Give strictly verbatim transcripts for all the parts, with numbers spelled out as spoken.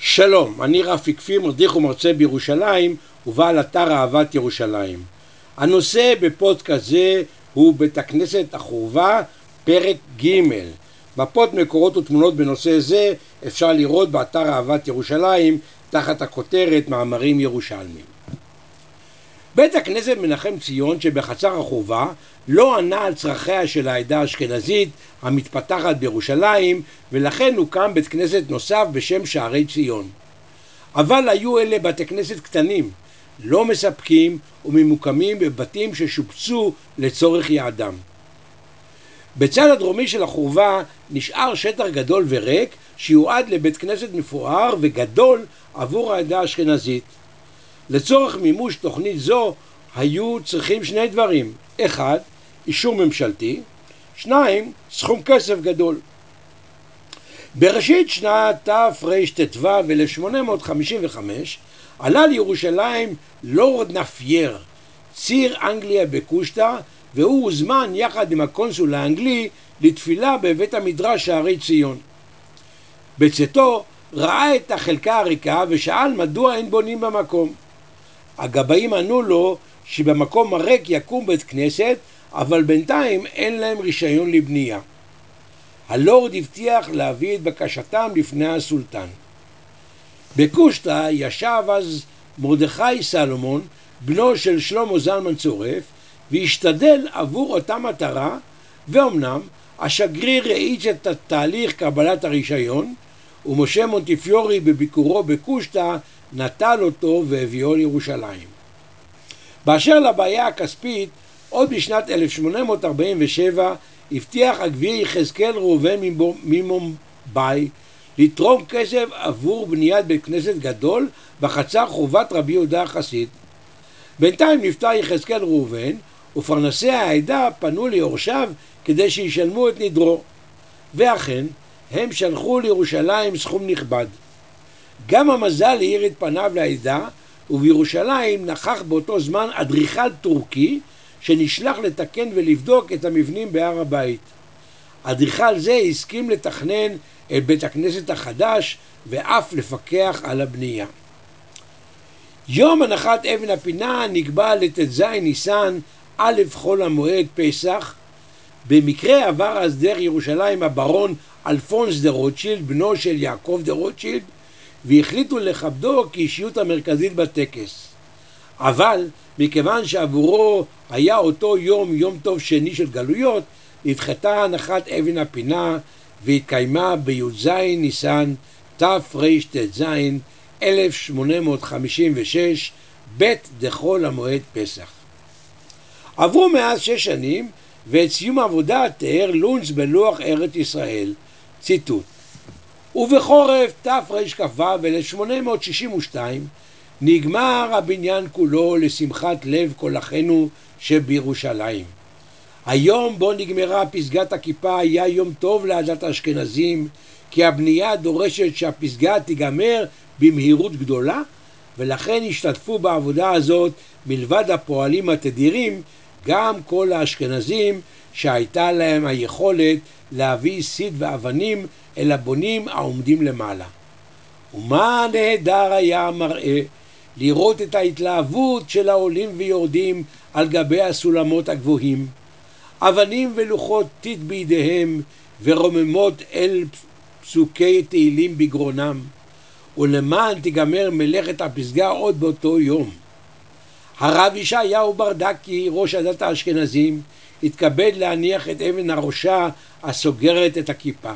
שלום, אני רפי כפיר, מדריך ומרצה בירושלים ובעל אתר אהבת ירושלים. הנושא בפודקאסט זה הוא בית הכנסת החורבה, פרק ג'. מפות, מקורות ותמונות בנושא זה אפשר לראות באתר אהבת ירושלים תחת הכותרת מאמרים ירושלמיים. בית הכנסת מנחם ציון שבחצר החורבה לא ענה על צרכיה של העדה האשכנזית המתפתחת בירושלים, ולכן הוקם בית כנסת נוסף בשם שערי ציון. אבל היו אלה בתי כנסת קטנים, לא מספקים וממוקמים בבתים ששופצו לצורך יעדם. בצד הדרומי של החורבה נשאר שטח גדול וריק שיועד לבית כנסת מפואר וגדול עבור העדה האשכנזית. לצורך מימוש תוכנית זו היו צריכים שני דברים: אחד, אישור ממשלתי; שניים, סכום כסף גדול. בראשית שנת תרט"ו ב-אלף שמונה מאות חמישים וחמש עלה לירושלים לורד נפייר, ציר אנגליה בקושטא, והוא הוזמן יחד עם הקונסול האנגלי לתפילה בבית המדרש שערי ציון. בצאתו ראה את החלקה הריקה ושאל מדוע אין בונים במקום. הגבאים ענו לו שבמקום הריק יקום בית כנסת, אבל בינתיים אין להם רישיון לבנייה. הלורד הבטיח להביא את בקשתם לפני הסולטן. בקושטא ישב אז מרדכי סלומון, בנו של שלמה זלמן צורף, והשתדל עבור אותה מטרה, ואומנם השגריר האיץ את תהליך קבלת הרישיון, ומשה מונטיפיורי בביקורו בקושטא נטל אותו והביאו לירושלים. באשר לבעיה הכספית, עוד בשנת אלף שמונה מאות ארבעים ושבע הבטיח הגביר יחזקאל ראובן ממומבאי לתרום כסף עבור בניית בית כנסת גדול בחצר חורבת רבי יהודה החסיד. בינתיים נפטר יחזקאל ראובן, ופרנסי העדה פנו ליורשיו כדי שישלמו את נדרו, ואכן הם שלחו לירושלים סכום נכבד. גם המזל האיר את פניו לעדה, ובירושלים נכח באותו זמן אדריכל טורקי שנשלח לתקן ולבדוק את המבנים בהר הבית. אדריכל זה הסכים לתכנן את בית הכנסת החדש ואף לפקח על הבנייה. יום הנחת אבן הפינה נקבע לט"ז ניסן א' חול המועד פסח. במקרה עבר אז דרך ירושלים הברון אלפונס דה רוטשילד, בנו של יעקב דה רוטשילד, והחליטו לכבדו כאישיות המרכזית בטקס. אבל מכיוון שעבורו היה אותו יום יום טוב שני של גלויות, נדחתה הנחת אבן הפינה והתקיימה בי"ז ניסן תרט"ז אלף שמונה מאות חמישים ושש, ב' דחול המועד פסח. עברו מאז שש שנים, ואת סיום העבודה תיאר לונץ בלוח ארץ ישראל, ציטוט: ובחורף תרכ"ו אלף שמונה מאות שישים ושתיים נגמר הבניין כולו לשמחת לב כל אחינו שבירושלים. היום בו נגמרה פסגת הכיפה היה יום טוב לעדת האשכנזים, כי הבנייה דורשת שהפסגה תיגמר במהירות גדולה, ולכן השתתפו בעבודה הזאת מלבד הפועלים התדירים גם כל האשכנזים שהייתה להם היכולת להביא סיד ואבנים אל הבונים העומדים למעלה. ומה נהדר היה המראה לראות את ההתלהבות של העולים ויורדים על גבי הסולמות הגבוהים, אבנים ולוחות טיט בידיהם ורוממות אל פסוקי תהילים בגרונם, ולמען תיגמר מלאכת הפסגה עוד באותו יום. הרב ישעיהו ברדקי, ראש עדת האשכנזים, התכבד להניח את אבן הראשה הסוגרת את הכיפה,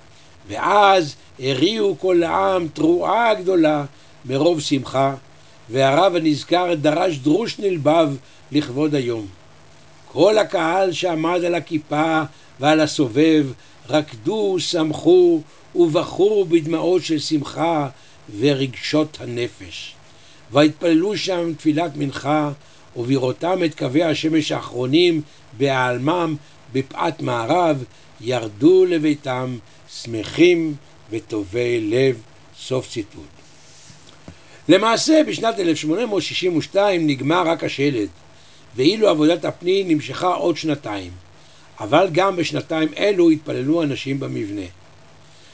ואז הריעו כל העם תרועה גדולה מרוב שמחה, והרב הנזכר דרש דרוש נלבב לכבוד היום. כל הקהל שעמד על הכיפה ועל הסובב רקדו, שמחו ובכו בדמעות של שמחה ורגשות הנפש, והתפללו שם תפילת מנחה, ובראותם את קווי השמש האחרונים בהיעלמם בפאת מערב ירדו לביתם שמחים וטובי לב. סוף ציטוט. למעשה בשנת אלף שמונה מאות שישים ושתיים נגמר רק השלד, ואילו עבודת הפנים נמשכה עוד שנתיים, אבל גם בשנתיים אלו התפללו אנשים במבנה.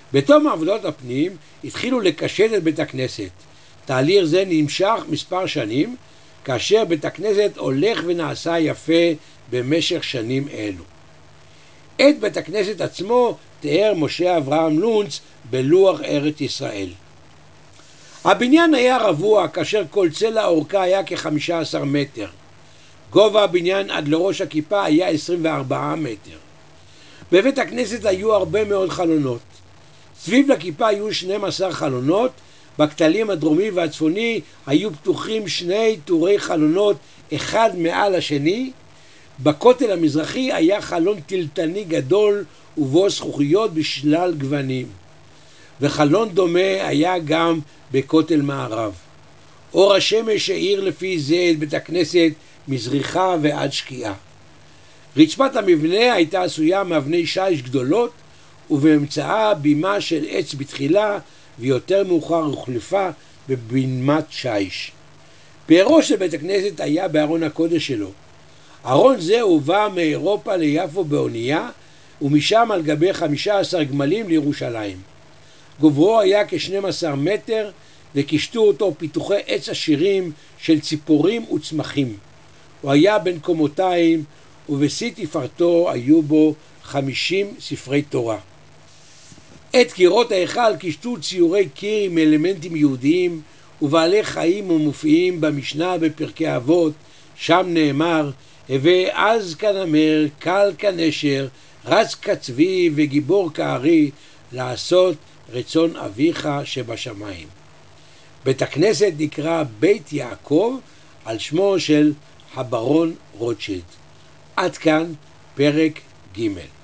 בתום עבודות הפנים התחילו לקשט את בית הכנסת. תהליך זה נמשך מספר שנים, כאשר בית הכנסת הולך ונעשה יפה במשך שנים אלו. את בית הכנסת עצמו תיאר משה אברהם לונץ בלוח ארץ ישראל. הבניין היה רבוע, כאשר כל צלע אורכה היה כ-חמישה עשר מטר. גובה הבניין עד לראש הכיפה היה עשרים וארבעה מטר. בבית הכנסת היו הרבה מאוד חלונות. סביב לכיפה היו שנים עשר חלונות, בכתלים הדרומי והצפוני היו פתוחים שני טורי חלונות אחד מעל השני. בכותל המזרחי היה חלון טלטני גדול ובו זכוכיות בשלל גוונים. וחלון דומה היה גם בכותל מערב. אור השמש האיר לפי זה את בית הכנסת מזריחה ועד שקיעה. רצפת המבנה הייתה עשויה מאבני שיש גדולות, ובאמצעה בימה של עץ בתחילה, ויותר מאוחר הוחלפה בבימת שיש. פארו של בית הכנסת היה בארון הקודש שלו. ארון זה הובא מאירופה ליפו באונייה, ומשם על גבי חמישה עשר גמלים לירושלים. גובהו היה כ-שנים עשר מטר, וקישטו אותו פיתוחי עץ עשירים של ציפורים וצמחים. הוא היה בן קומותיים, ובשיא תפארתו היו בו חמישים ספרי תורה. את קירות ההיכל קישטו ציורי קיר עם אלמנטים יהודיים ובעלי חיים ומופיעים במשנה בפרקי אבות. שם נאמר: הווה עז כנמר, קל כנשר, רץ כצבי וגיבור כארי, לעשות רצון אביך שבשמיים. בית הכנסת נקרא בית יעקב על שמו של הברון רוטשילד. עד כאן פרק ג'.